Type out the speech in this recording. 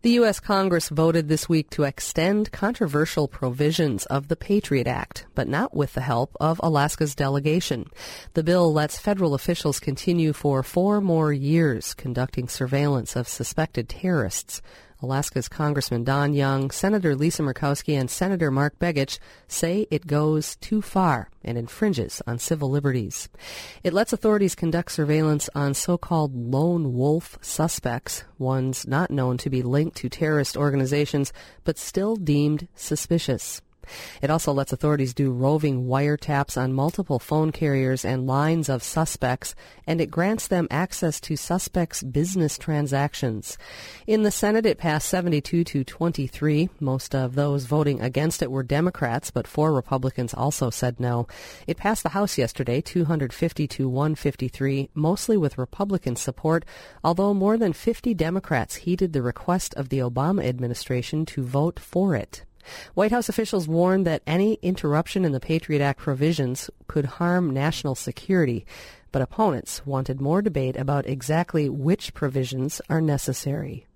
The U.S. Congress voted this week to extend controversial provisions of the Patriot Act, but not with the help of Alaska's delegation. The bill lets federal officials continue for 4 more years conducting surveillance of suspected terrorists. Alaska's Congressman Don Young, Senator Lisa Murkowski, and Senator Mark Begich say it goes too far and infringes on civil liberties. It lets authorities conduct surveillance on so-called lone wolf suspects, ones not known to be linked to terrorist organizations but still deemed suspicious. It also lets authorities do roving wiretaps on multiple phone carriers and lines of suspects, and it grants them access to suspects' business transactions. In the Senate, it passed 72-23. Most of those voting against it were Democrats, but 4 Republicans also said no. It passed the House yesterday, 250-153, mostly with Republican support, although more than 50 Democrats heeded the request of the Obama administration to vote for it. White House officials warned that any interruption in the Patriot Act provisions could harm national security, but opponents wanted more debate about exactly which provisions are necessary.